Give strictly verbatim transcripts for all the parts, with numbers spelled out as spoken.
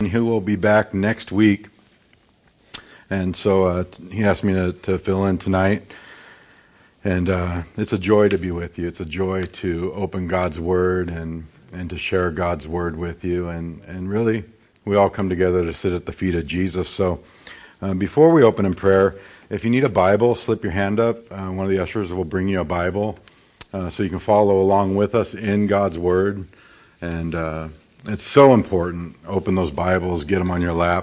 he will be back next week. And so uh, he asked me to, to fill in tonight. And uh, it's a joy to be with you. It's a joy to open God's Word and, and to share God's Word with you. And, and really, we all come together to sit at the feet of Jesus. So uh, before we open in prayer, if you need a Bible, slip your hand up. Uh, one of the ushers will bring you a Bible uh, so you can follow along with us in God's Word. And uh, it's so important. Open those Bibles, get them on your lap.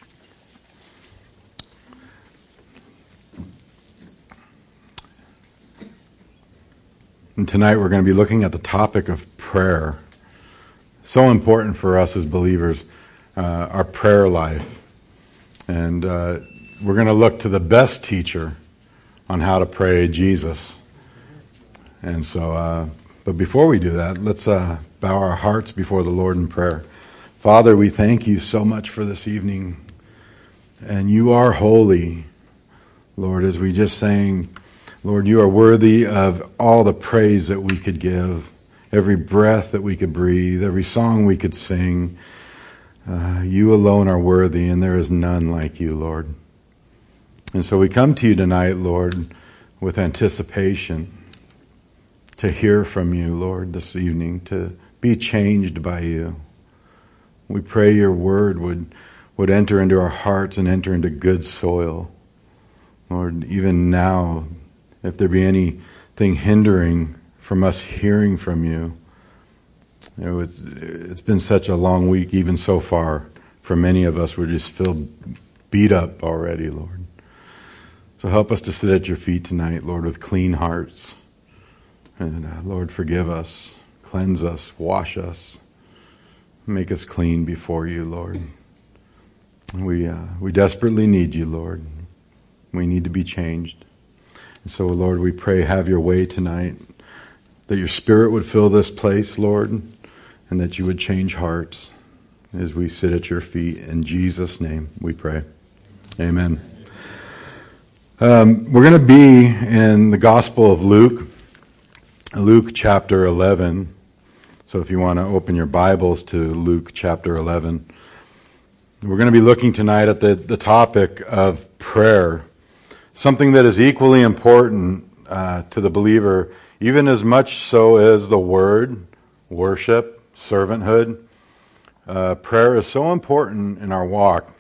And tonight we're going to be looking at the topic of prayer. So important for us as believers, uh, our prayer life. And uh, we're going to look to the best teacher on how to pray, Jesus. And so, uh, but before we do that, let's uh, bow our hearts before the Lord in prayer. Father, we thank you so much for this evening. And you are holy, Lord, as we just sang. Lord, you are worthy of all the praise that we could give, every breath that we could breathe, every song we could sing. Uh, you alone are worthy, and there is none like you, Lord. And so we come to you tonight, Lord, with anticipation to hear from you, Lord, this evening, to be changed by you. We pray your word would, would enter into our hearts and enter into good soil. Lord, even now, if there be anything hindering from us hearing from you, you know, it's, it's been such a long week, even so far. For many of us, we're just filled, beat up already, Lord. So help us to sit at your feet tonight, Lord, with clean hearts. And uh, Lord, forgive us, cleanse us, wash us, make us clean before you, Lord. We uh, we desperately need you, Lord. We need to be changed. And so, Lord, we pray, have your way tonight, that your Spirit would fill this place, Lord, and that you would change hearts as we sit at your feet. In Jesus' name we pray. Amen. Um, we're going to be in the Gospel of Luke, Luke chapter eleven. So if you want to open your Bibles to Luke chapter eleven, we're going to be looking tonight at the, the topic of prayer. Something that is equally important uh, to the believer, even as much so as the word, worship, servanthood. Uh, prayer is so important in our walk.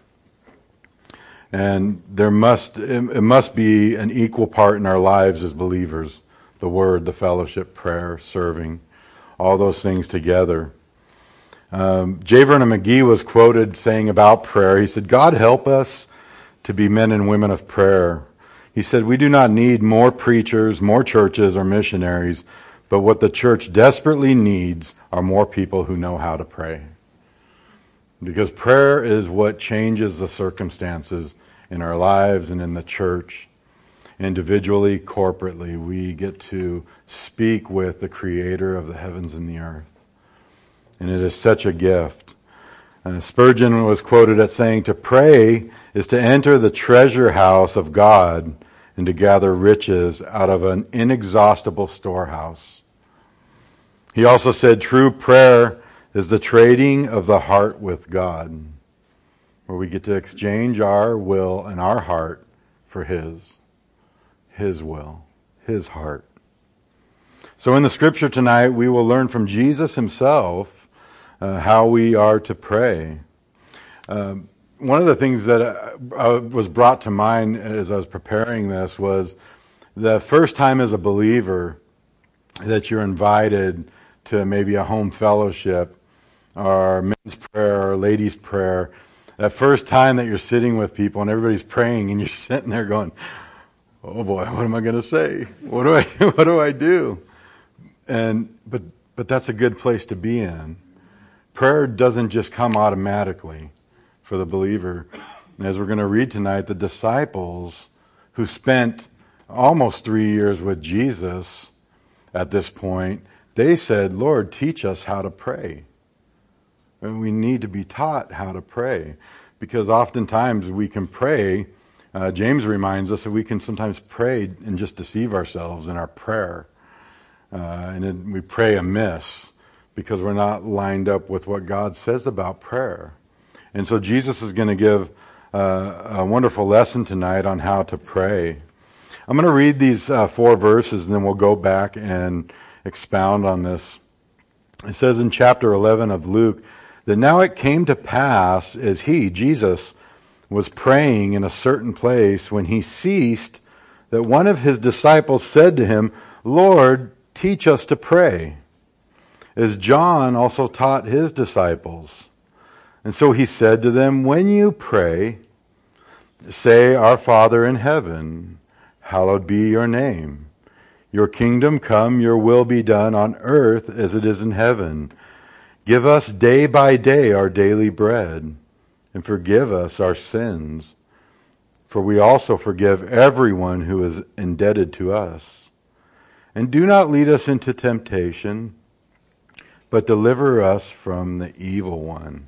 And there must it, it must be an equal part in our lives as believers. The word, the fellowship, prayer, serving, all those things together. Um, J. Vernon McGee was quoted saying about prayer, he said, God help us to be men and women of prayer. He said, we do not need more preachers, more churches, or missionaries, but what the church desperately needs are more people who know how to pray. Because prayer is what changes the circumstances in our lives and in the church. Individually, corporately, we get to speak with the Creator of the heavens and the earth. And it is such a gift. Uh, Spurgeon was quoted as saying, to pray is to enter the treasure house of God and to gather riches out of an inexhaustible storehouse. He also said, true prayer is the trading of the heart with God, where we get to exchange our will and our heart for His. His will, His heart. So in the scripture tonight, we will learn from Jesus Himself uh, how we are to pray. Um, One of the things that uh, was brought to mind as I was preparing this was the first time as a believer that you're invited to maybe a home fellowship or men's prayer or ladies' prayer. That first time that you're sitting with people and everybody's praying and you're sitting there going, oh boy, what am I going to say? What do I do? What do I do? And but but that's a good place to be in. Prayer doesn't just come automatically for the believer. As we're going to read tonight, the disciples who spent almost three years with Jesus at this point, they said, Lord, teach us how to pray. And we need to be taught how to pray, because oftentimes we can pray. Uh, James reminds us that we can sometimes pray and just deceive ourselves in our prayer. Uh, and then we pray amiss because we're not lined up with what God says about prayer. And so Jesus is going to give uh, a wonderful lesson tonight on how to pray. I'm going to read these uh, four verses, and then we'll go back and expound on this. It says in chapter eleven of Luke that now it came to pass as he, Jesus, was praying in a certain place when he ceased, that one of his disciples said to him, Lord, teach us to pray, as John also taught his disciples. And so he said to them, when you pray, say, Our Father in heaven, hallowed be your name. Your kingdom come, your will be done on earth as it is in heaven. Give us day by day our daily bread, and forgive us our sins, for we also forgive everyone who is indebted to us. And do not lead us into temptation, but deliver us from the evil one.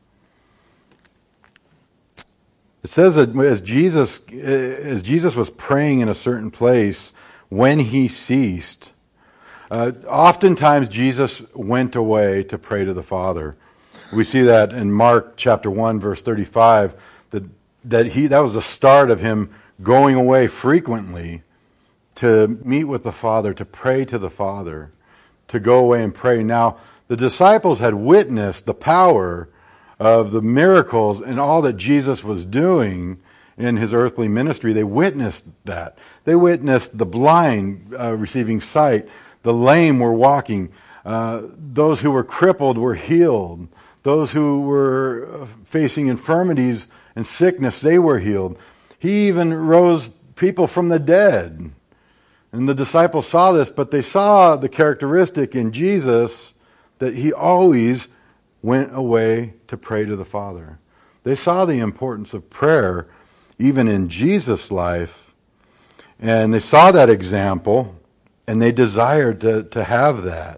It says that as Jesus, as Jesus was praying in a certain place, when he ceased, uh, oftentimes Jesus went away to pray to the Father. We see that in Mark chapter one, verse thirty-five, that that he that was the start of him going away frequently to meet with the Father, to pray to the Father, to go away and pray. Now, the disciples had witnessed the power of the miracles and all that Jesus was doing in his earthly ministry. They witnessed that. They witnessed the blind uh, receiving sight, the lame were walking, uh, those who were crippled were healed, those who were facing infirmities and sickness, they were healed. He even rose people from the dead. And the disciples saw this, but they saw the characteristic in Jesus that he always went away to pray to the Father. They saw the importance of prayer even in Jesus' life, and they saw that example, and they desired to, to have that.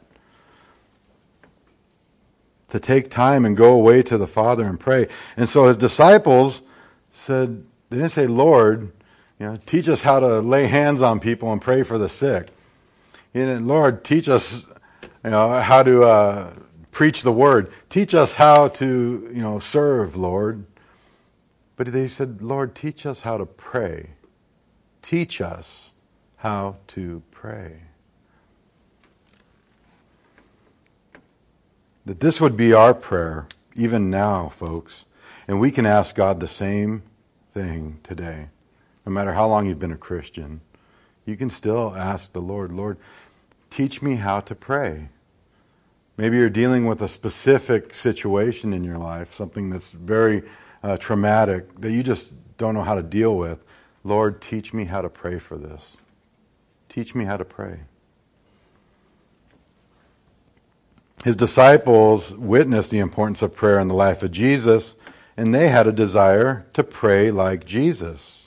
To take time and go away to the Father and pray. And so his disciples said, they didn't say, Lord, you know, teach us how to lay hands on people and pray for the sick. He didn't, Lord, teach us, you know, how to uh, preach the word. Teach us how to, you know, serve, Lord. But they said, Lord, teach us how to pray. Teach us how to pray. That this would be our prayer, even now, folks. And we can ask God the same thing today. No matter how long you've been a Christian, you can still ask the Lord, Lord, teach me how to pray. Maybe you're dealing with a specific situation in your life, something that's very uh, traumatic, that you just don't know how to deal with. Lord, teach me how to pray for this. Teach me how to pray. His disciples witnessed the importance of prayer in the life of Jesus, and they had a desire to pray like Jesus.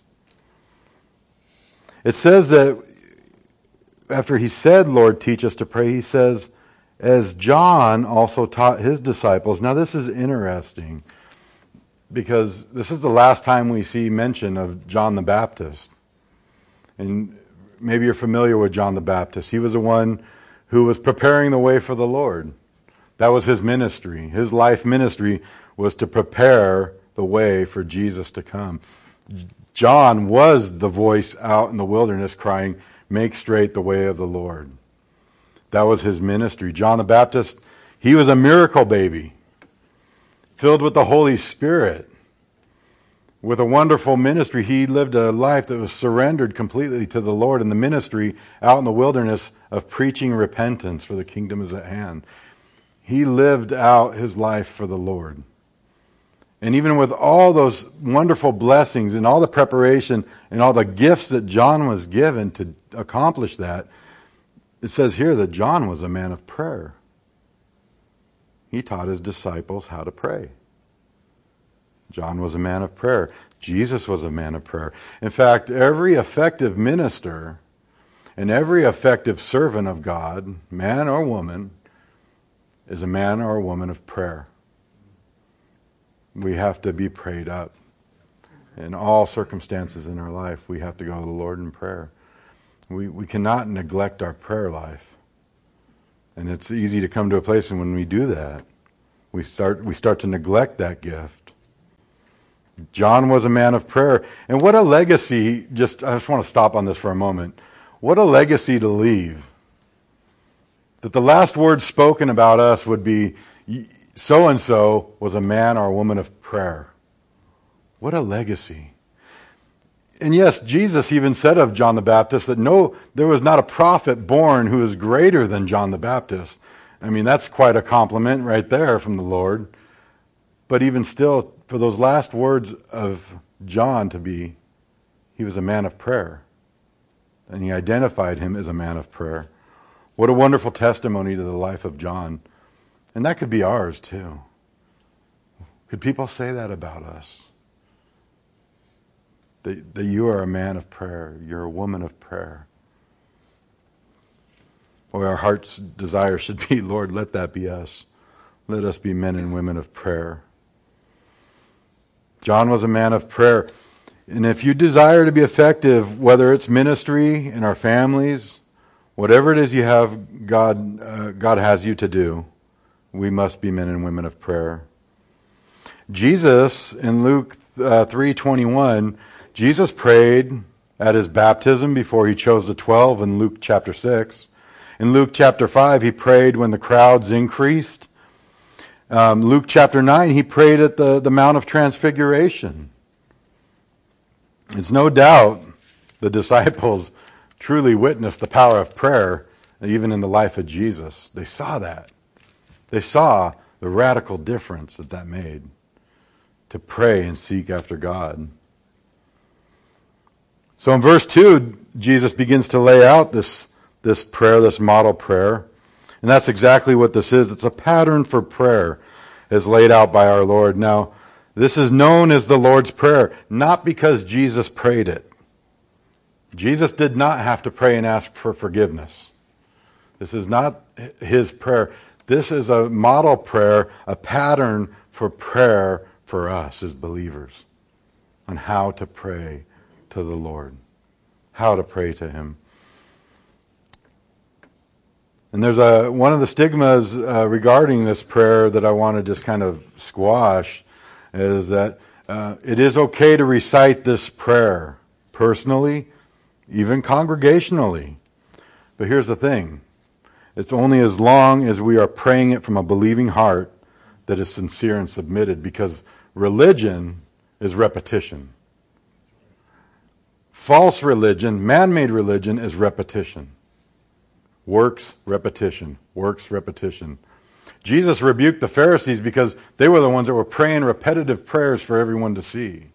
It says that after he said, Lord, teach us to pray, he says, as John also taught his disciples. Now this is interesting, because this is the last time we see mention of John the Baptist. And maybe you're familiar with John the Baptist. He was the one who was preparing the way for the Lord. That was his ministry. His life ministry was to prepare the way for Jesus to come. John was the voice out in the wilderness crying, make straight the way of the Lord. That was his ministry. John the Baptist, he was a miracle baby, filled with the Holy Spirit. With a wonderful ministry, he lived a life that was surrendered completely to the Lord in the ministry out in the wilderness of preaching repentance, for the kingdom is at hand. He lived out his life for the Lord. And even with all those wonderful blessings and all the preparation and all the gifts that John was given to accomplish that, it says here that John was a man of prayer. He taught his disciples how to pray. John was a man of prayer. Jesus was a man of prayer. In fact, every effective minister and every effective servant of God, man or woman, is a man or a woman of prayer. We have to be prayed up. In all circumstances in our life, we have to go to the Lord in prayer. We we cannot neglect our prayer life. And it's easy to come to a place when we do that, we start we start to neglect that gift. John was a man of prayer. And what a legacy, just I just want to stop on this for a moment. What a legacy to leave. That the last words spoken about us would be, so-and-so was a man or a woman of prayer. What a legacy. And yes, Jesus even said of John the Baptist that no, there was not a prophet born who is greater than John the Baptist. I mean, that's quite a compliment right there from the Lord. But even still, for those last words of John to be, he was a man of prayer. And he identified him as a man of prayer. What a wonderful testimony to the life of John. And that could be ours too. Could people say that about us? That, that you are a man of prayer. You're a woman of prayer. Boy, our heart's desire should be, Lord, let that be us. Let us be men and women of prayer. John was a man of prayer. And if you desire to be effective, whether it's ministry in our families, whatever it is you have, God, uh, God has you to do, we must be men and women of prayer. Jesus, in Luke uh, three twenty-one, Jesus prayed at his baptism before he chose the twelve in Luke chapter six. In Luke chapter five, he prayed when the crowds increased. Um, Luke chapter nine, he prayed at the, the Mount of Transfiguration. It's no doubt the disciples truly witnessed the power of prayer, even in the life of Jesus. They saw that. They saw the radical difference that that made to pray and seek after God. So in verse two, Jesus begins to lay out this, this prayer, this model prayer. And that's exactly what this is. It's a pattern for prayer as laid out by our Lord. Now, this is known as the Lord's Prayer, not because Jesus prayed it. Jesus did not have to pray and ask for forgiveness. This is not his prayer. This is a model prayer, a pattern for prayer for us as believers on how to pray to the Lord, how to pray to him. And there's a one of the stigmas uh, regarding this prayer that I want to just kind of squash is that uh, it is okay to recite this prayer personally, even congregationally. But here's the thing. It's only as long as we are praying it from a believing heart that is sincere and submitted, because religion is repetition. False religion, man-made religion, is repetition. Works, repetition. Works, repetition. Jesus rebuked the Pharisees because they were the ones that were praying repetitive prayers for everyone to see.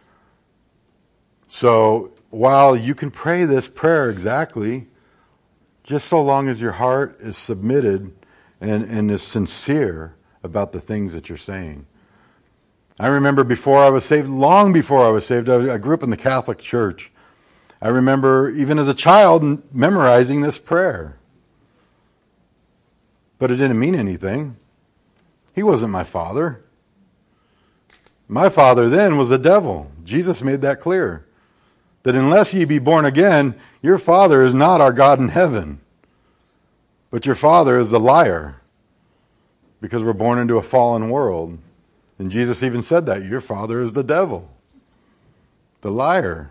So while you can pray this prayer exactly, just so long as your heart is submitted and, and is sincere about the things that you're saying. I remember before I was saved, long before I was saved, I grew up in the Catholic Church. I remember even as a child memorizing this prayer. But it didn't mean anything. He wasn't my father. My father then was the devil. Jesus made that clear. That unless ye be born again, your father is not our God in heaven. But your father is the liar. Because we're born into a fallen world. And Jesus even said that. Your father is the devil. The liar.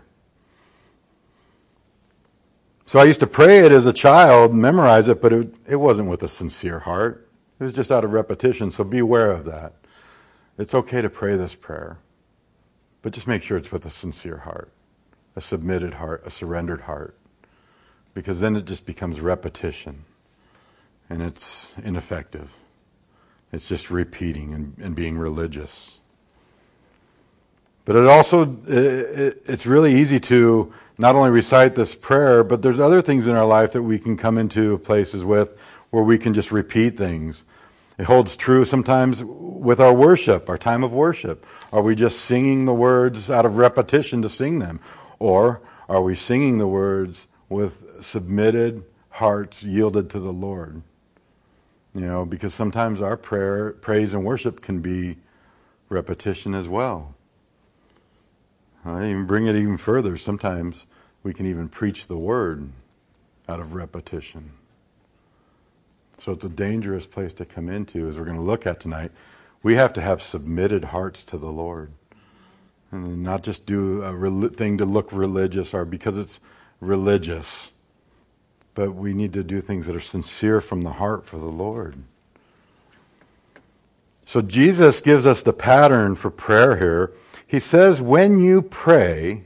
So I used to pray it as a child, memorize it, but it, it wasn't with a sincere heart. It was just out of repetition, so be aware of that. It's okay to pray this prayer, but just make sure it's with a sincere heart, a submitted heart, a surrendered heart, because then it just becomes repetition, and it's ineffective. It's just repeating and, and being religious. But it also, it, it's really easy to not only recite this prayer, but there's other things in our life that we can come into places with where we can just repeat things. It holds true sometimes with our worship, our time of worship. Are we just singing the words out of repetition to sing them? Or are we singing the words with submitted hearts yielded to the Lord? You know, because sometimes our prayer, praise and worship can be repetition as well. I even bring it even further. Sometimes we can even preach the word out of repetition. So it's a dangerous place to come into, as we're going to look at tonight. We have to have submitted hearts to the Lord. And not just do a rel- thing to look religious or because it's religious. But we need to do things that are sincere from the heart for the Lord. So Jesus gives us the pattern for prayer here. He says, when you pray,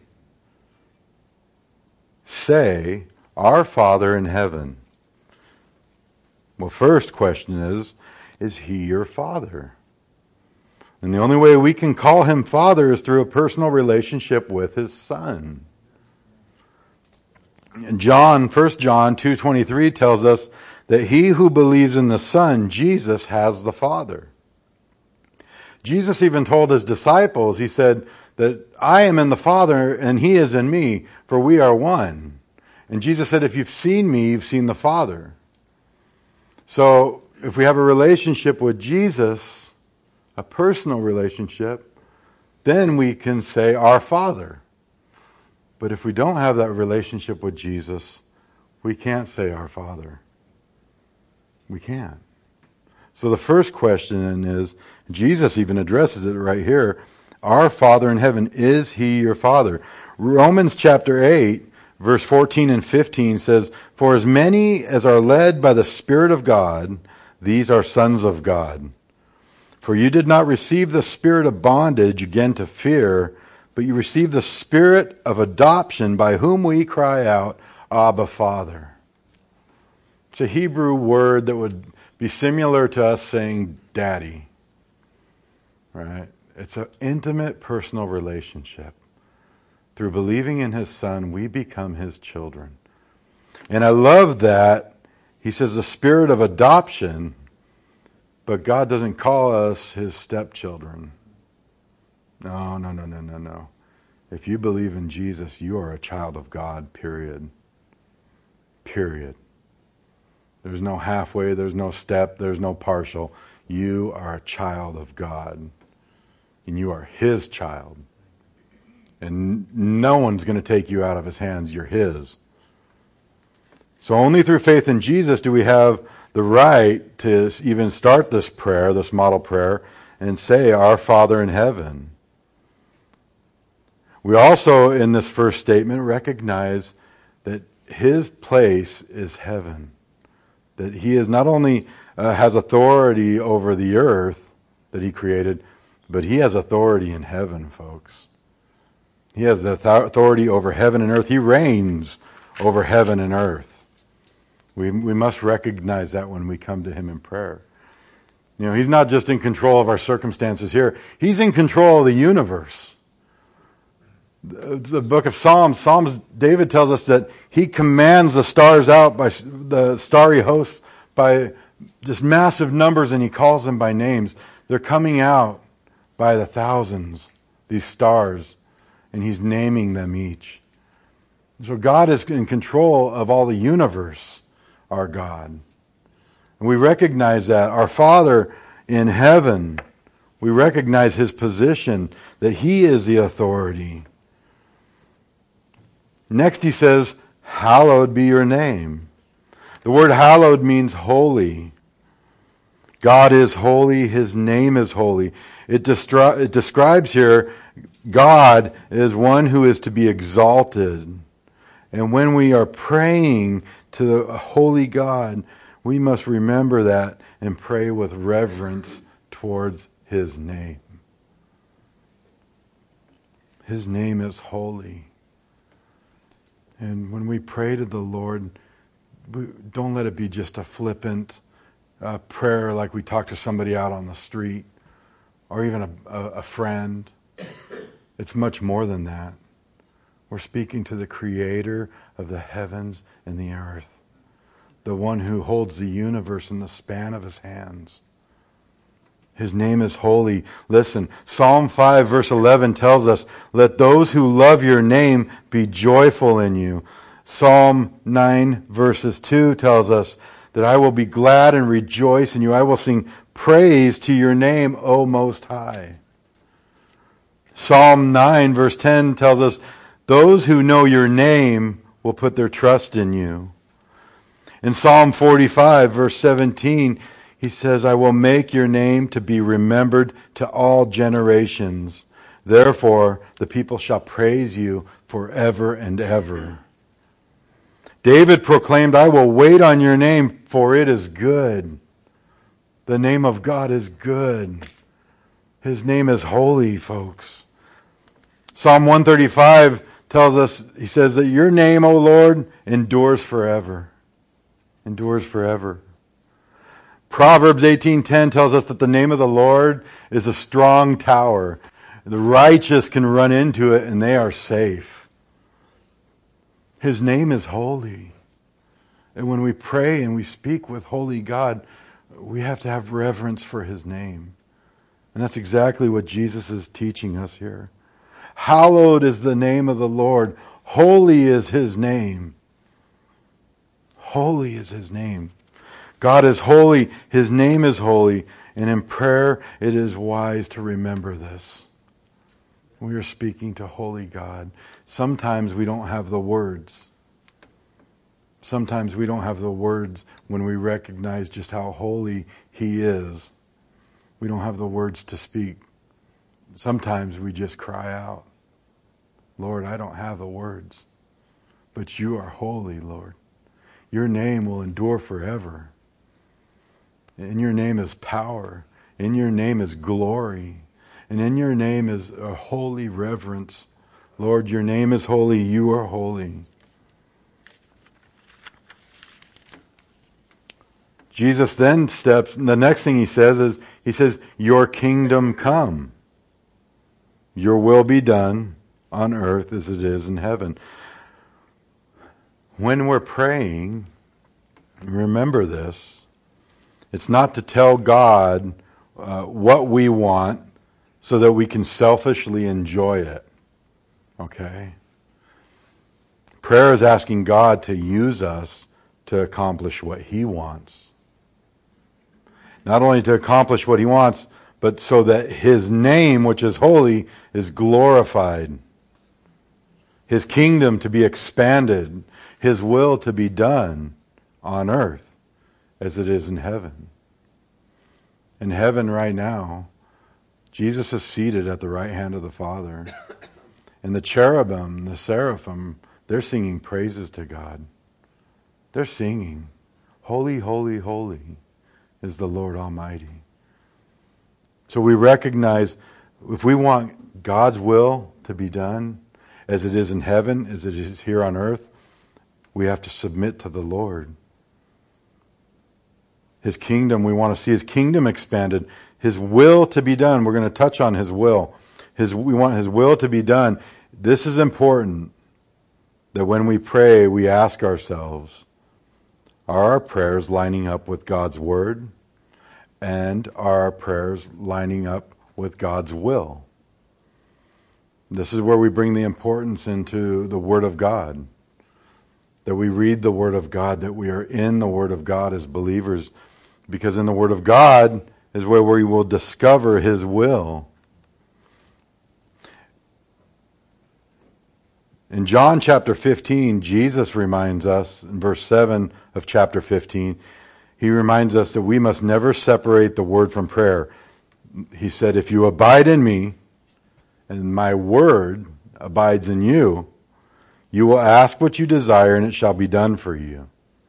say, Our Father in heaven. Well, first question is, is he your Father? And the only way we can call him Father is through a personal relationship with his Son. John, First John two twenty-three tells us that he who believes in the Son, Jesus, has the Father. Jesus even told his disciples, he said that I am in the Father and he is in me, for we are one. And Jesus said, if you've seen me, you've seen the Father. So if we have a relationship with Jesus, a personal relationship, then we can say our Father. But if we don't have that relationship with Jesus, we can't say our Father. We can't. So the first question is, Jesus even addresses it right here, our Father in heaven, is he your Father? Romans chapter eight, verse fourteen and fifteen says, for as many as are led by the Spirit of God, these are sons of God. For you did not receive the spirit of bondage again to fear, but you received the spirit of adoption by whom we cry out, Abba, Father. It's a Hebrew word that would be similar to us saying daddy. Right? It's an intimate personal relationship. Through believing in his Son, we become his children. And I love that he says the spirit of adoption, but God doesn't call us his stepchildren. No, no, no, no, no, no. If you believe in Jesus, you are a child of God, period. Period. There's no halfway, there's no step, there's no partial. You are a child of God. And you are his child. And no one's going to take you out of his hands. You're his. So only through faith in Jesus do we have the right to even start this prayer, this model prayer, and say, Our Father in heaven. We also, in this first statement, recognize that his place is heaven. That he is not only uh, has authority over the earth that he created, but he has authority in heaven, folks. He has the authority over heaven and earth. He reigns over heaven and earth. We we must recognize that when we come to him in prayer. You know, he's not just in control of our circumstances here. He's in control of the universe. The book of Psalms, Psalms, David tells us that he commands the stars out by the starry hosts by just massive numbers, and he calls them by names. They're coming out by the thousands, these stars, and he's naming them each. So God is in control of all the universe, our God. And we recognize that. Our Father in heaven, we recognize his position, that he is the authority. Next he says, hallowed be your name. The word hallowed means holy. God is holy. His name is holy. It, destri- it describes here God as one who is to be exalted. And when we are praying to a holy God, we must remember that and pray with reverence towards his name. His name is holy. And when we pray to the Lord, we, don't let it be just a flippant uh, prayer like we talk to somebody out on the street or even a, a, a friend. It's much more than that. We're speaking to the Creator of the heavens and the earth, the one who holds the universe in the span of his hands. His name is holy. Listen, Psalm five verse eleven tells us, let those who love your name be joyful in you. Psalm nine verses two tells us that I will be glad and rejoice in you. I will sing praise to your name, O Most High. Psalm nine verse ten tells us, those who know your name will put their trust in you. In Psalm forty-five verse seventeen, he says, I will make your name to be remembered to all generations. Therefore, the people shall praise you forever and ever. David proclaimed, I will wait on your name, for it is good. The name of God is good. His name is holy, folks. Psalm one thirty-five tells us, he says that your name, O Lord, endures forever. Endures forever. Proverbs eighteen ten tells us that the name of the Lord is a strong tower. The righteous can run into it and they are safe. His name is holy. And when we pray and we speak with holy God, we have to have reverence for his name. And that's exactly what Jesus is teaching us here. Hallowed is the name of the Lord. Holy is his name. Holy is his name. God is holy. His name is holy. And in prayer, it is wise to remember this. We are speaking to holy God. Sometimes we don't have the words. Sometimes we don't have the words when we recognize just how holy he is. We don't have the words to speak. Sometimes we just cry out, Lord, I don't have the words, but you are holy, Lord. Your name will endure forever. In your name is power. In your name is glory. And in your name is a holy reverence. Lord, your name is holy. You are holy. Jesus then steps, and the next thing he says is, he says, your kingdom come. Your will be done on earth as it is in heaven. When we're praying, remember this. It's not to tell God uh, what we want so that we can selfishly enjoy it. Okay? Prayer is asking God to use us to accomplish what he wants. Not only to accomplish what he wants, but so that his name, which is holy, is glorified. His kingdom to be expanded. His will to be done on earth as it is in heaven. In heaven right now, Jesus is seated at the right hand of the Father. And the cherubim, the seraphim, they're singing praises to God. They're singing, holy, holy, holy is the Lord Almighty. So we recognize if we want God's will to be done as it is in heaven, as it is here on earth, we have to submit to the Lord. His kingdom, we want to see his kingdom expanded. His will to be done. We're going to touch on his will. His, we want his will to be done. This is important, that when we pray, we ask ourselves, are our prayers lining up with God's word? And are our prayers lining up with God's will? This is where we bring the importance into the Word of God. That we read the Word of God, that we are in the Word of God as believers. Because in the Word of God is where we will discover his will. In John chapter fifteen, Jesus reminds us, in verse seven of chapter fifteen, he reminds us that we must never separate the word from prayer. He said, if you abide in me, and my word abides in you, you will ask what you desire, and it shall be done for you.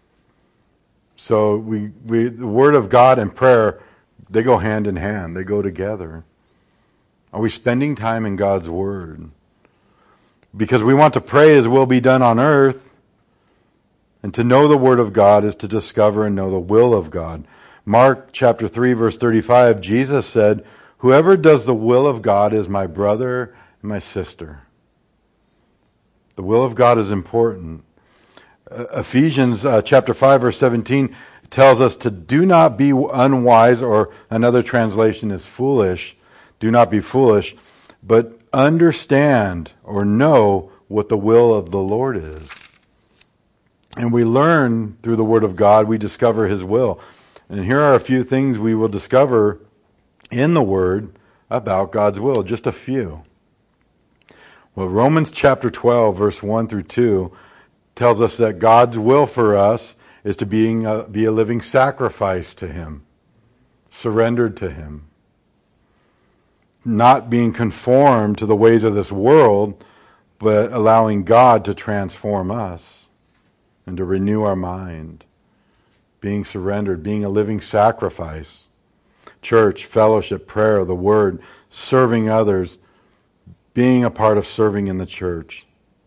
So we, we the word of God and prayer, they go hand in hand. They go together. Are we spending time in God's word? Because we want to pray his will be done on earth. And to know the word of God is to discover and know the will of God. Mark chapter three, verse thirty-five, Jesus said, whoever does the will of God is my brother and my sister. The will of God is important. Uh, Ephesians uh, chapter five, verse seventeen tells us to do not be unwise, or another translation is foolish. Do not be foolish, but understand or know what the will of the Lord is. And we learn through the Word of God, we discover his will. And here are a few things we will discover in the Word about God's will, just a few. Well, Romans chapter twelve, verse one through two tells us that God's will for us is to being a, be a living sacrifice to him, surrendered to him. not being conformed to the ways of this world, but allowing God to transform us and to renew our mind. Being surrendered, being a living sacrifice. Church, fellowship, prayer, the word, serving others, being a part of serving in the church.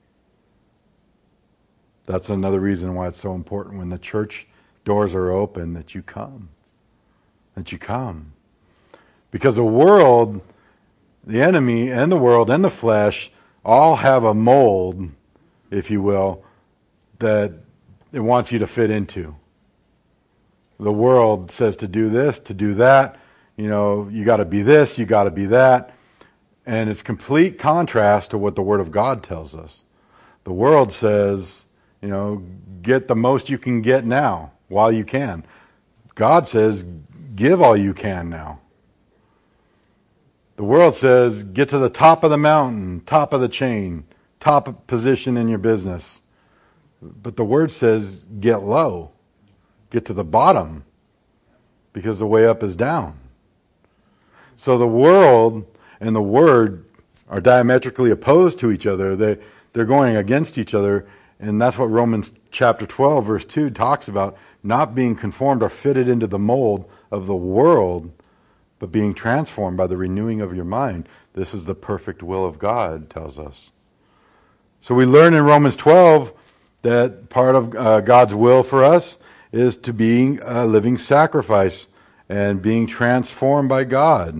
That's another reason why it's so important when the church doors are open that you come. That you come. Because the world, the enemy and the world and the flesh all have a mold, if you will, that it wants you to fit into. The world says to do this, to do that. You know, you got to be this, you got to be that. And it's complete contrast to what the Word of God tells us. The world says, you know, get the most you can get now, while you can. God says, give all you can now. The world says, get to the top of the mountain, top of the chain, top position in your business. But the Word says, get low. Get to the bottom, because the way up is down. So the world and the Word are diametrically opposed to each other. They, they're going against each other. And that's what Romans chapter twelve, verse two talks about. Not being conformed or fitted into the mold of the world, but being transformed by the renewing of your mind. This is the perfect will of God, tells us. So we learn in Romans twelve that part of uh, God's will for us is to being a living sacrifice and being transformed by God.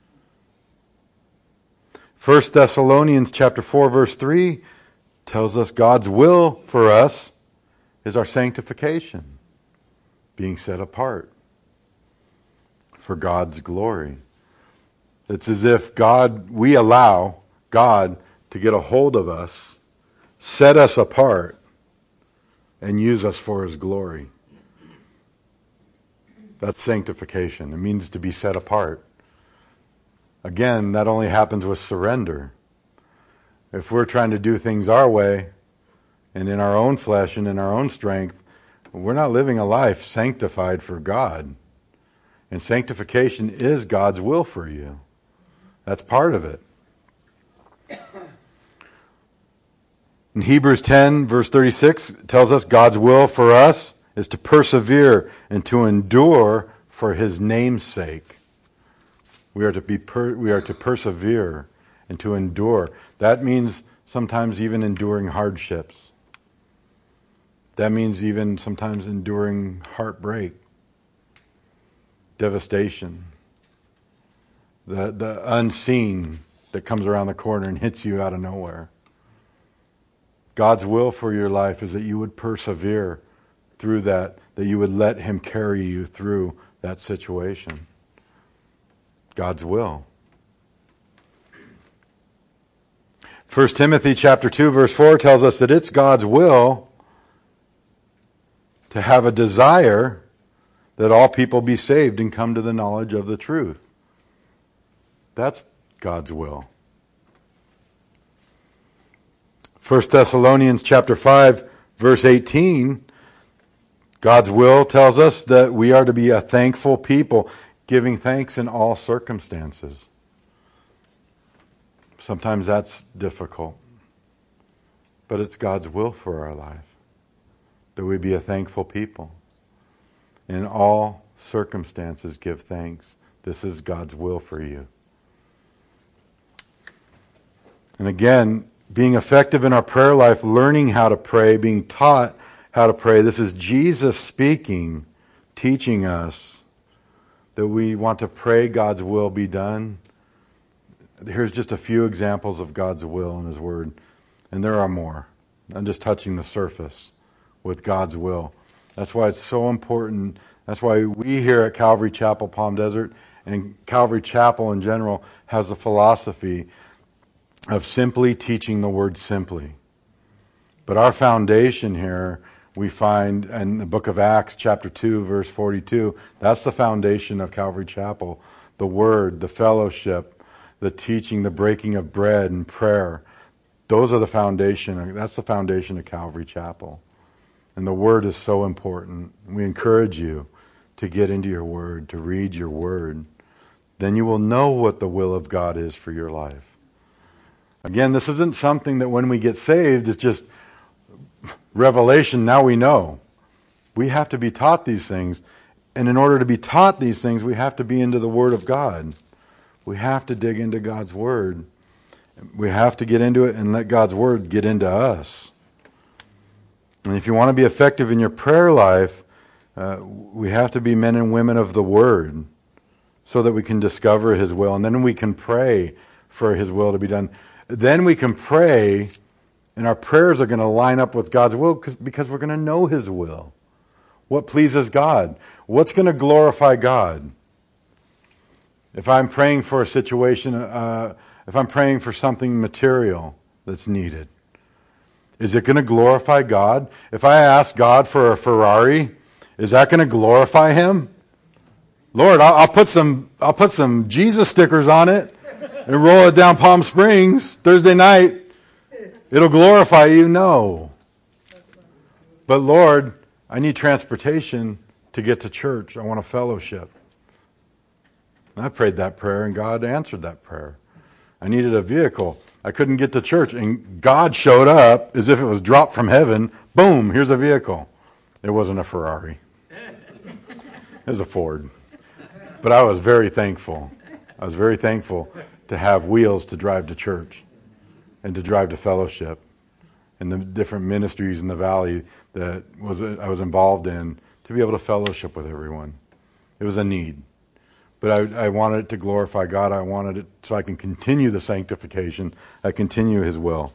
First Thessalonians chapter four, verse three tells us God's will for us is our sanctification, being set apart for God's glory. It's as if God, we allow God to get a hold of us, set us apart, and use us for His glory. That's sanctification. It means to be set apart. Again, that only happens with surrender. If we're trying to do things our way and in our own flesh and in our own strength, we're not living a life sanctified for God. And sanctification is God's will for you. That's part of it. In Hebrews ten, verse thirty-six, it tells us God's will for us is to persevere and to endure for His name's sake. We are to be per, we are to persevere and to endure. That means sometimes even enduring hardships. That means even sometimes enduring heartbreak, devastation, the the unseen that comes around the corner and hits you out of nowhere. God's will for your life is that you would persevere through that, that you would let Him carry you through that situation. God's will. First Timothy chapter two, verse four tells us that it's God's will to have a desire that all people be saved and come to the knowledge of the truth. That's God's will. First Thessalonians chapter five, verse eighteen, God's will tells us that we are to be a thankful people, giving thanks in all circumstances. Sometimes that's difficult, but it's God's will for our life, that we be a thankful people. In all circumstances, give thanks. This is God's will for you. And again, being effective in our prayer life, learning how to pray, being taught how to pray. This is Jesus speaking, teaching us that we want to pray God's will be done. Here's just a few examples of God's will in His Word. And there are more. I'm just touching the surface with God's will. That's why it's so important. That's why we here at Calvary Chapel, Palm Desert, and Calvary Chapel in general, has a philosophy of simply teaching the Word simply. But our foundation here, we find in the book of Acts, chapter two, verse forty-two, that's the foundation of Calvary Chapel. The Word, the fellowship, the teaching, the breaking of bread and prayer. Those are the foundation. That's the foundation of Calvary Chapel. And the Word is so important. We encourage you to get into your Word, to read your Word, then you will know what the will of God is for your life. Again, this isn't something that when we get saved, it's just revelation, now we know. We have to be taught these things. And in order to be taught these things, we have to be into the Word of God. We have to dig into God's Word. We have to get into it and let God's Word get into us. And if you want to be effective in your prayer life, uh, we have to be men and women of the Word so that we can discover His will. And then we can pray for His will to be done. Then we can pray, and our prayers are going to line up with God's will because we're going to know His will. What pleases God? What's going to glorify God? If I'm praying for a situation, uh, if I'm praying for something material that's needed, is it going to glorify God? If I ask God for a Ferrari, is that going to glorify Him? Lord, I'll, I'll put some, I'll put some Jesus stickers on it and roll it down Palm Springs Thursday night. It'll glorify you? No. But Lord, I need transportation to get to church. I want a fellowship. And I prayed that prayer, and God answered that prayer. I needed a vehicle. I couldn't get to church, and God showed up as if it was dropped from heaven. Boom, here's a vehicle. It wasn't a Ferrari. It was a Ford. But I was very thankful. I was very thankful to have wheels to drive to church and to drive to fellowship and the different ministries in the valley that was I was involved in, to be able to fellowship with everyone. It was a need. But I, I wanted it to glorify God. I wanted it so I can continue the sanctification. I continue His will.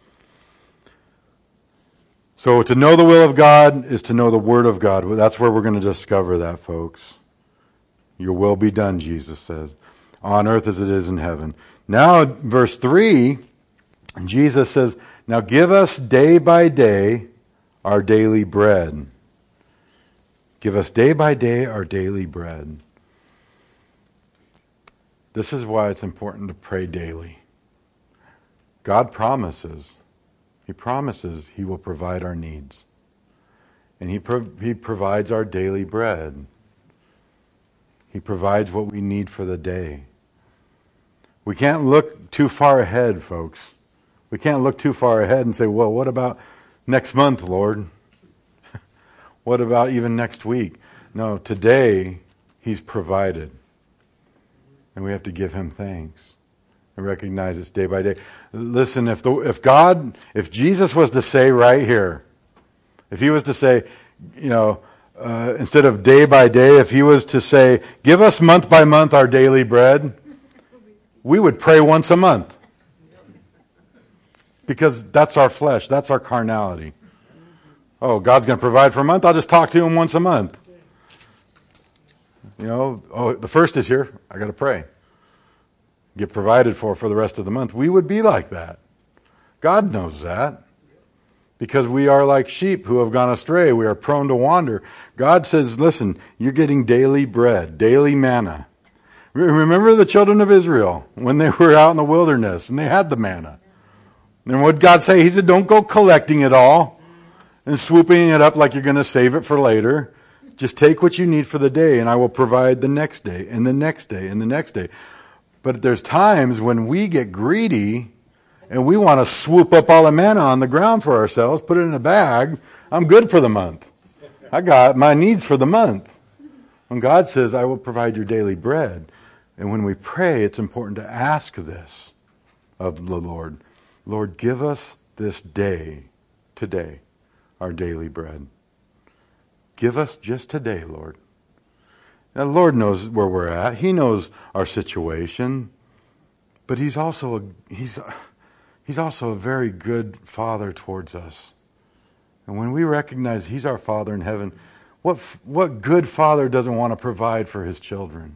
So to know the will of God is to know the Word of God. That's where we're going to discover that, folks. Your will be done, Jesus says, on earth as it is in heaven. Now, verse three, Jesus says, now give us day by day our daily bread. Give us day by day our daily bread. This is why it's important to pray daily. God promises. He promises He will provide our needs. And He, pro- he provides our daily bread. He provides what we need for the day. We can't look too far ahead, folks. We can't look too far ahead and say, well, what about next month, Lord? What about even next week? No, today He's provided. And we have to give Him thanks and recognize it's day by day. Listen, if the, if God, if Jesus was to say right here, if He was to say, you know, uh, instead of day by day, if He was to say, give us month by month our daily bread, we would pray once a month. Because that's our flesh, that's our carnality. Oh, God's going to provide for a month? I'll just talk to Him once a month. You know, oh, the first is here. I got to pray. Get provided for for the rest of the month. We would be like that. God knows that. Because we are like sheep who have gone astray. We are prone to wander. God says, listen, you're getting daily bread, daily manna. Remember the children of Israel when they were out in the wilderness and they had the manna. And what did God say? He said, don't go collecting it all and swooping it up like you're going to save it for later. Just take what you need for the day, and I will provide the next day, and the next day, and the next day. But there's times when we get greedy, and we want to swoop up all the manna on the ground for ourselves, put it in a bag. I'm good for the month. I got my needs for the month. When God says, I will provide your daily bread. And when we pray, it's important to ask this of the Lord. Lord, give us this day, today, our daily bread. Give us just today, Lord. Now, the Lord knows where we're at. He knows our situation. But He's also a, He's, He's also a very good Father towards us. And when we recognize He's our Father in heaven, what, what good father doesn't want to provide for his children?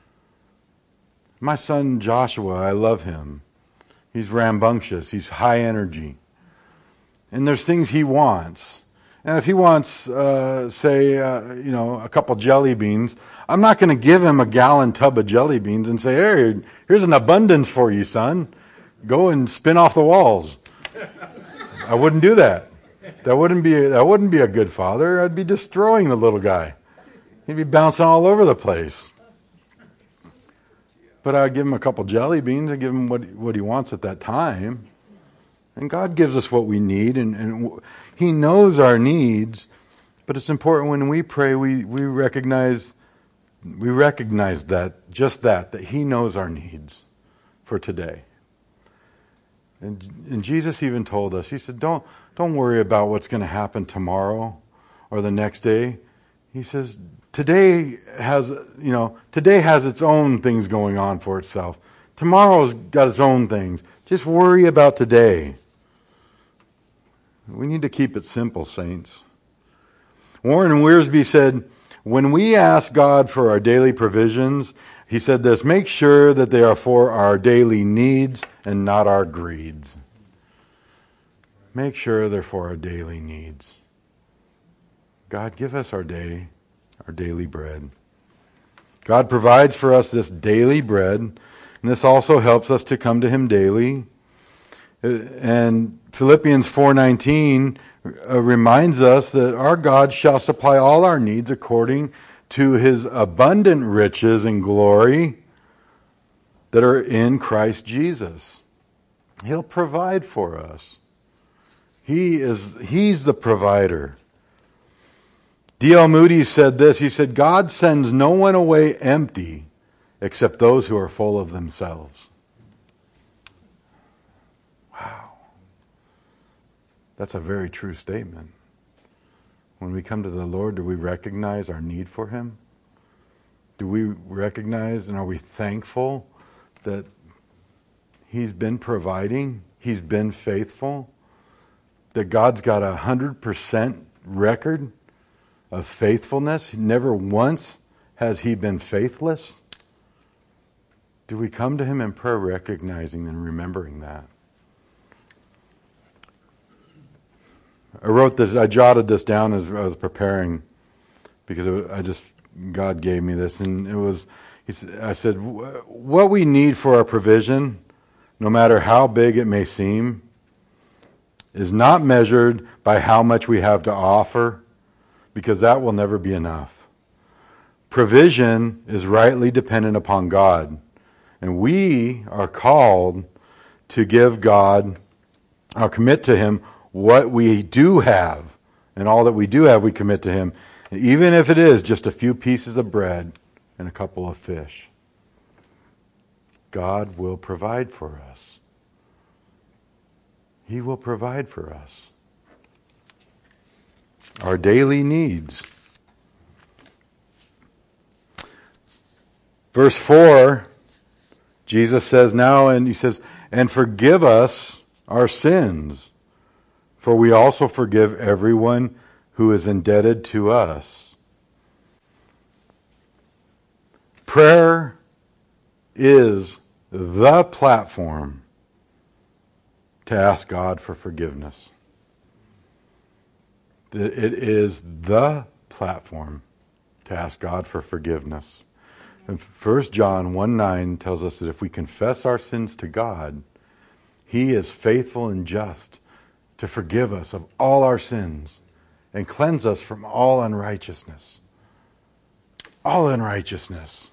My son Joshua, I love him. He's rambunctious. He's high energy. And there's things he wants. And if he wants, uh, say, uh, you know, a couple jelly beans, I'm not going to give him a gallon tub of jelly beans and say, hey, here's an abundance for you, son. Go and spin off the walls. I wouldn't do that. That wouldn't be, that wouldn't be a good father. I'd be destroying the little guy. He'd be bouncing all over the place. but I give him a couple jelly beans. I give him what, what he wants at that time. And God gives us what we need, and, and he knows our needs. But it's important when we pray, we, we recognize we recognize that, just that, that he knows our needs for today. And, and Jesus even told us, he said, don't, don't worry about what's going to happen tomorrow or the next day. He says, today has, you know, today has its own things going on for itself. Tomorrow's got its own things. Just worry about today. We need to keep it simple, saints. Warren Wiersbe said, when we ask God for our daily provisions, he said this, make sure that they are for our daily needs and not our greeds. Make sure they're for our daily needs. God, give us our day, our daily bread. God provides for us this daily bread, and this also helps us to come to him daily. And Philippians four nineteen uh, reminds us that our God shall supply all our needs according to his abundant riches and glory that are in Christ Jesus. He'll provide for us. He is, he's the provider. D L Moody said this, he said, God sends no one away empty except those who are full of themselves. Wow. That's a very true statement. When we come to the Lord, do we recognize our need for him? Do we recognize and are we thankful that he's been providing, he's been faithful, that God's got a hundred percent record of faithfulness? Never once has he been faithless. Do we come to him in prayer recognizing and remembering that? I wrote this, I jotted this down as I was preparing because it was, I just, God gave me this, and it was, he said, I said, what we need for our provision, no matter how big it may seem, is not measured by how much we have to offer, because that will never be enough. Provision is rightly dependent upon God, and we are called to give God, or commit to him, what we do have, and all that we do have we commit to him, even if it is just a few pieces of bread and a couple of fish. God will provide for us. He will provide for us our daily needs. Verse four, Jesus says now, and he says, and forgive us our sins, for we also forgive everyone who is indebted to us. Prayer is the platform to ask God for forgiveness. It is the platform to ask God for forgiveness. And First John one nine tells us that if we confess our sins to God, he is faithful and just to forgive us of all our sins and cleanse us from all unrighteousness. All unrighteousness.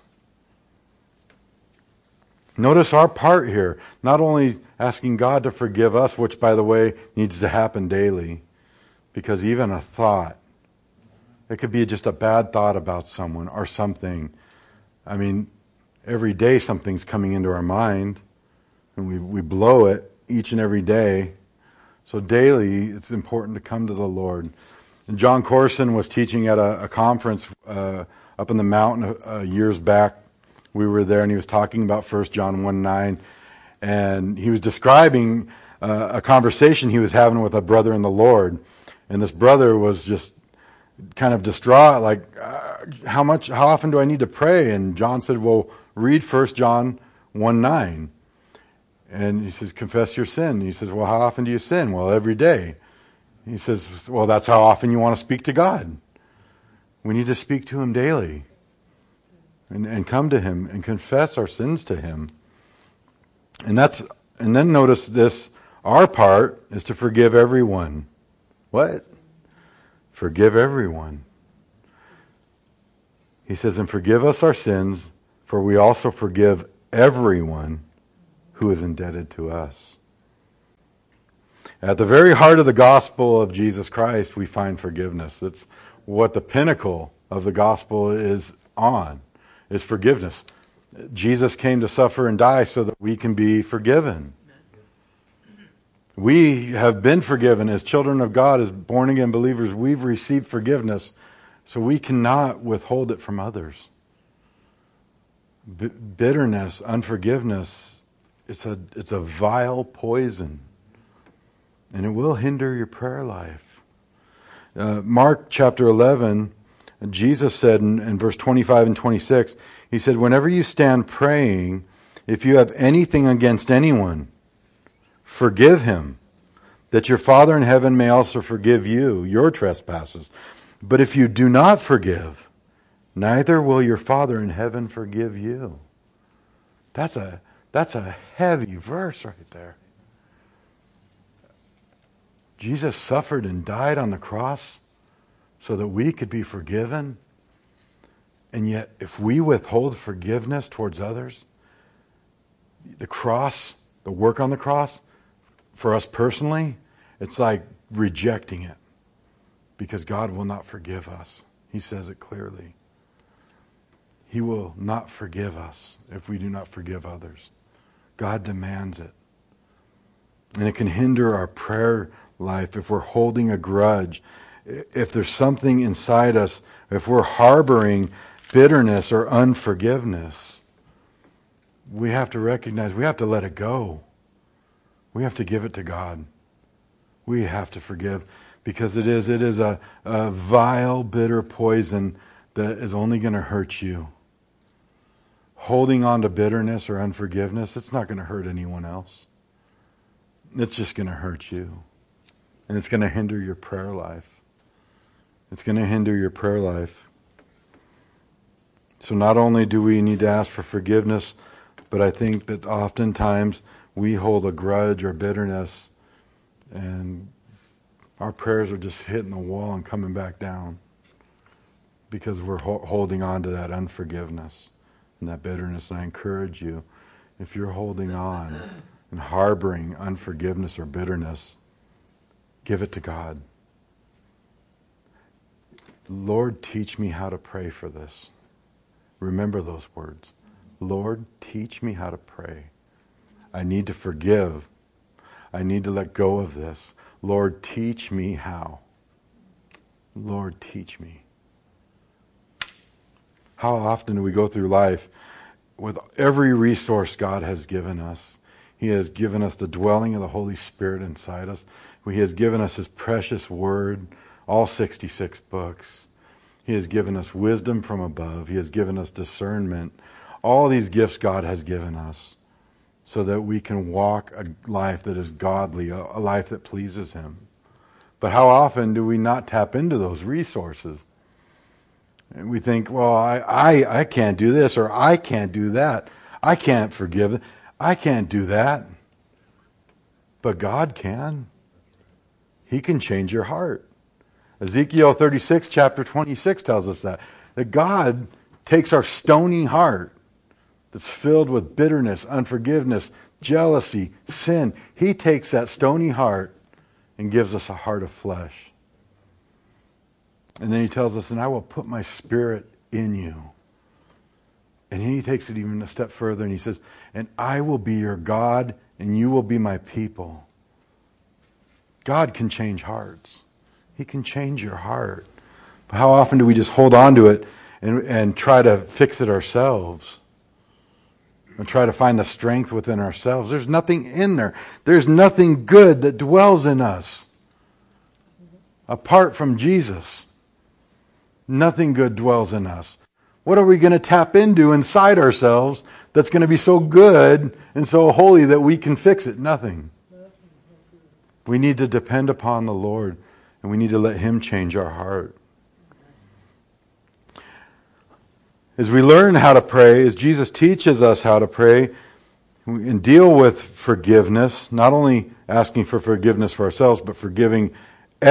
Notice our part here. Not only asking God to forgive us, which, by the way, needs to happen daily, because even a thought, it could be just a bad thought about someone or something. I mean, every day something's coming into our mind, and we, we blow it each and every day. So daily, it's important to come to the Lord. And John Corson was teaching at a, a conference uh, up in the mountain uh, years back. We were there, and he was talking about First John one nine, and he was describing uh, a conversation he was having with a brother in the Lord. And this brother was just kind of distraught, like, uh, how much, how often do I need to pray? And John said, well, read First John one nine. And he says, confess your sin. And he says, well, how often do you sin? Well, every day. He says, well, that's how often you want to speak to God. We need to speak to him daily and, and come to him and confess our sins to him. And that's, and then notice this, our part is to forgive everyone. What? Forgive everyone. He says, and forgive us our sins, for we also forgive everyone who is indebted to us. At the very heart of the gospel of Jesus Christ, we find forgiveness. It's what the pinnacle of the gospel is on, is forgiveness. Jesus came to suffer and die so that we can be forgiven. We have been forgiven as children of God, as born-again believers. We've received forgiveness, so we cannot withhold it from others. B- bitterness, unforgiveness, it's a, it's a vile poison. And it will hinder your prayer life. Uh, Mark chapter eleven, Jesus said in, in verse twenty-five and twenty-six, he said, whenever you stand praying, if you have anything against anyone, forgive him, that your Father in heaven may also forgive you your trespasses. But if you do not forgive, neither will your Father in heaven forgive you. That's a, that's a heavy verse right there. Jesus suffered and died on the cross so that we could be forgiven. And yet, if we withhold forgiveness towards others, the cross, the work on the cross, for us personally, it's like rejecting it. Because God will not forgive us. He says it clearly. He will not forgive us if we do not forgive others. God demands it. And it can hinder our prayer life if we're holding a grudge, if there's something inside us, if we're harboring bitterness or unforgiveness. We have to recognize, we have to let it go. We have to give it to God. We have to forgive, because it is it is a, a vile, bitter poison that is only going to hurt you. Holding on to bitterness or unforgiveness, it's not going to hurt anyone else. It's just going to hurt you. And it's going to hinder your prayer life. It's going to hinder your prayer life. So not only do we need to ask for forgiveness, but I think that oftentimes we hold a grudge or bitterness, and our prayers are just hitting the wall and coming back down because we're ho- holding on to that unforgiveness and that bitterness. And I encourage you, if you're holding on and harboring unforgiveness or bitterness, give it to God. Lord, teach me how to pray for this. Remember those words. Lord, teach me how to pray. I need to forgive. I need to let go of this. Lord, teach me how. Lord, teach me. How often do we go through life with every resource God has given us? He has given us the dwelling of the Holy Spirit inside us. He has given us His precious Word, all sixty-six books. He has given us wisdom from above. He has given us discernment. All these gifts God has given us so that we can walk a life that is godly, a life that pleases Him. But how often do we not tap into those resources? And we think, well, I, I, I can't do this, or I can't do that. I can't forgive. I can't do that. But God can. He can change your heart. Ezekiel thirty-six, chapter twenty-six tells us that. That God takes our stony heart that's filled with bitterness, unforgiveness, jealousy, sin. He takes that stony heart and gives us a heart of flesh. And then He tells us, and I will put my Spirit in you. And He takes it even a step further and He says, and I will be your God and you will be my people. God can change hearts. He can change your heart. But how often do we just hold on to it and, and try to fix it ourselves? And try to find the strength within ourselves. There's nothing in there. There's nothing good that dwells in us. Apart from Jesus, nothing good dwells in us. What are we going to tap into inside ourselves that's going to be so good and so holy that we can fix it? Nothing. We need to depend upon the Lord, and we need to let Him change our heart. As we learn how to pray, as Jesus teaches us how to pray, we can deal with forgiveness, not only asking for forgiveness for ourselves, but forgiving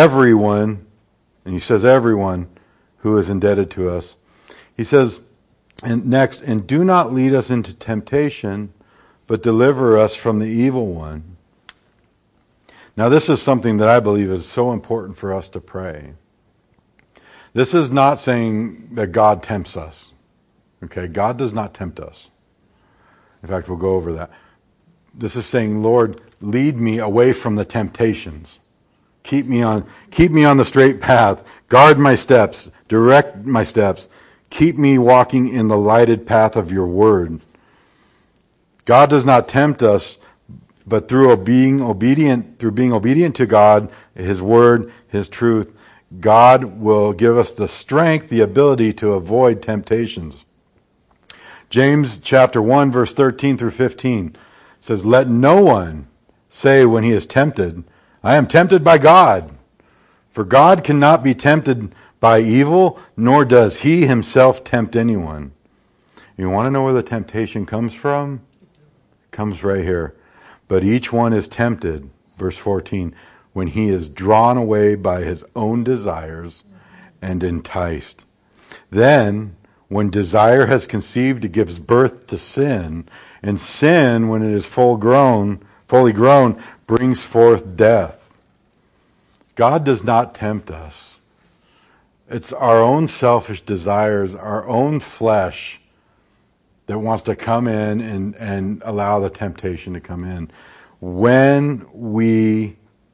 everyone, and He says everyone, who is indebted to us. He says And next, and do not lead us into temptation, but deliver us from the evil one. Now, this is something that I believe is so important for us to pray. This is not saying that God tempts us. Okay, God does not tempt us. In fact, we'll go over that. This is saying, Lord, lead me away from the temptations. Keep me on, keep me on the straight path. Guard my steps. Direct my steps. Keep me walking in the lighted path of your word. God does not tempt us, but through being obedient, through being obedient to God, his word, his truth, God will give us the strength, the ability to avoid temptations. James chapter one, verse thirteen through fifteen says, let no one say when he is tempted, I am tempted by God. For God cannot be tempted by evil, nor does he himself tempt anyone. You want to know where the temptation comes from? It comes right here. But each one is tempted, verse fourteen, when he is drawn away by his own desires and enticed. Then, when desire has conceived, it gives birth to sin, and sin, when it is full grown, fully grown, brings forth death. God does not tempt us. It's our own selfish desires, our own flesh that wants to come in and, and allow the temptation to come in. When we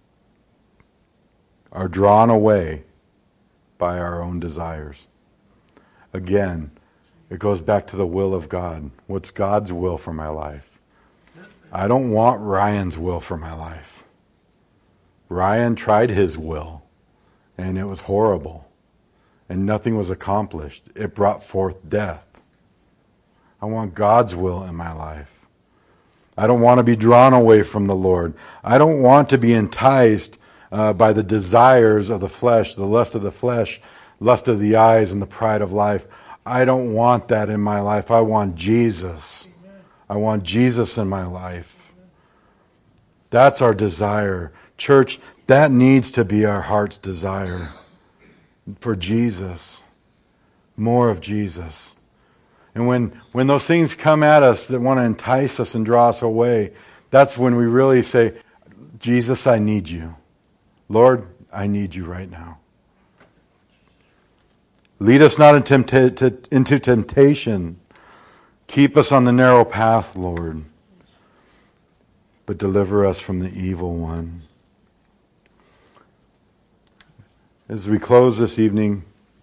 are drawn away by our own desires. Again, it goes back to the will of God. What's God's will for my life? I don't want Ryan's will for my life. Ryan tried his will, and it was horrible, and nothing was accomplished. It brought forth death. I want God's will in my life. I don't want to be drawn away from the Lord. I don't want to be enticed uh, by the desires of the flesh, the lust of the flesh, lust of the eyes, and the pride of life. I don't want that in my life. I want Jesus. I want Jesus in my life. That's our desire. Church, that needs to be our heart's desire. For Jesus. More of Jesus. And when, when those things come at us that want to entice us and draw us away, that's when we really say, Jesus, I need you. Lord, I need you right now. Lead us not into temptation. Keep us on the narrow path, Lord. But deliver us from the evil one. As we close this evening,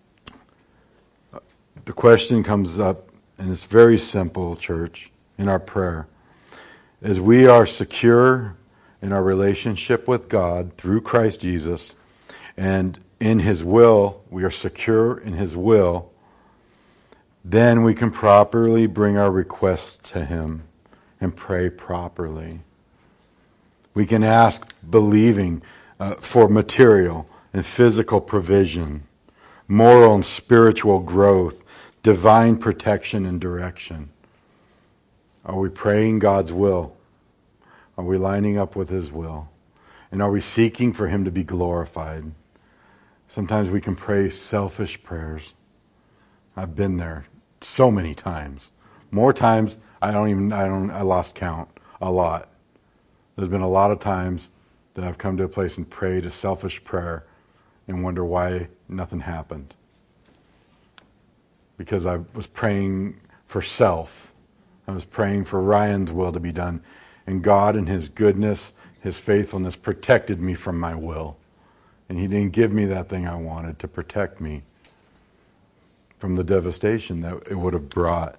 the question comes up, and it's very simple, church, in our prayer. As we are secure in our relationship with God through Christ Jesus, and in his will, we are secure in his will, then we can properly bring our requests to him and pray properly. We can ask believing uh, for material and physical provision, moral and spiritual growth, divine protection and direction. Are we praying God's will? Are we lining up with his will? And are we seeking for him to be glorified? Sometimes we can pray selfish prayers. I've been there so many times. More times I don't even I don't I lost count. A lot. There's been a lot of times that I've come to a place and prayed a selfish prayer and wonder why nothing happened. Because I was praying for self. I was praying for Ryan's will to be done. And God in his goodness, his faithfulness protected me from my will. And he didn't give me that thing I wanted to protect me from the devastation that it would have brought.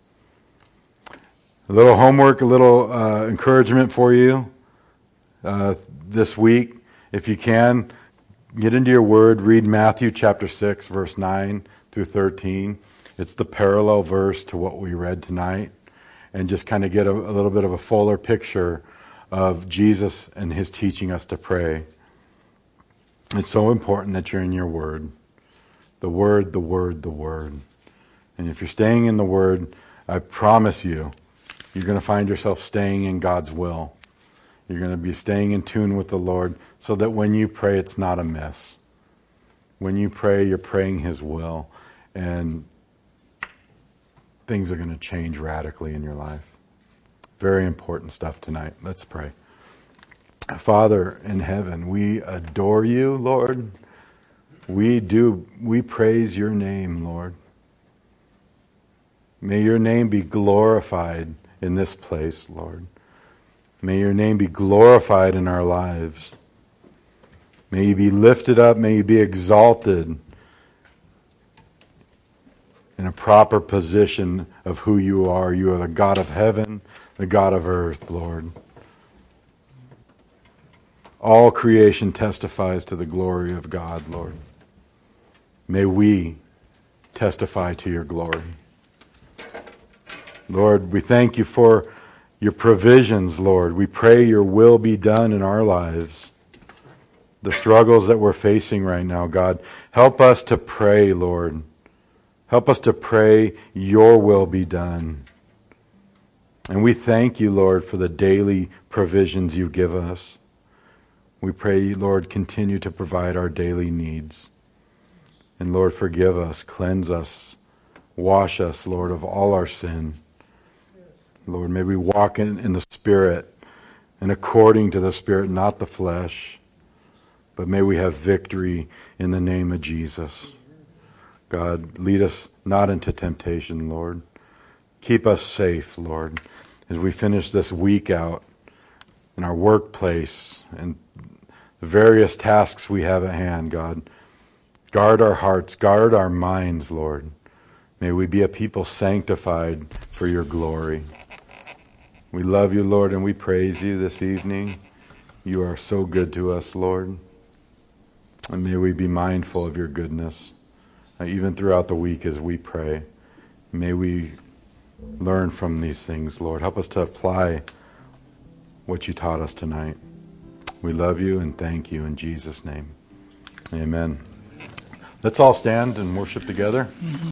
A little homework, a little uh, encouragement for you uh, this week. If you can, get into your word, read Matthew chapter six, verse nine through thirteen. It's the parallel verse to what we read tonight. And just kind of get a, a little bit of a fuller picture of Jesus and his teaching us to pray. It's so important that you're in your word. The word, the word, the word. And if you're staying in the word, I promise you, you're going to find yourself staying in God's will. You're going to be staying in tune with the Lord so that when you pray, it's not amiss. When you pray, you're praying his will. And things are going to change radically in your life. Very important stuff tonight. Let's pray. Father in heaven, we adore you, Lord. We do, we praise your name, Lord. May your name be glorified in this place, Lord. May your name be glorified in our lives. May you be lifted up, may you be exalted in a proper position of who you are. You are the God of heaven, the God of earth, Lord. All creation testifies to the glory of God, Lord. May we testify to your glory. Lord, we thank you for your provisions, Lord. We pray your will be done in our lives. The struggles that we're facing right now, God, help us to pray, Lord. Help us to pray your will be done. And we thank you, Lord, for the daily provisions you give us. We pray, Lord, continue to provide our daily needs. And Lord, forgive us, cleanse us, wash us, Lord, of all our sin. Lord, may we walk in, in the Spirit and according to the Spirit, not the flesh. But may we have victory in the name of Jesus. God, lead us not into temptation, Lord. Keep us safe, Lord, as we finish this week out in our workplace and the various tasks we have at hand, God. Guard our hearts, guard our minds, Lord. May we be a people sanctified for your glory. We love you, Lord, and we praise you this evening. You are so good to us, Lord. And may we be mindful of your goodness, uh, even throughout the week as we pray. May we learn from these things, Lord. Help us to apply what you taught us tonight. We love you and thank you in Jesus' name. Amen. Let's all stand and worship together.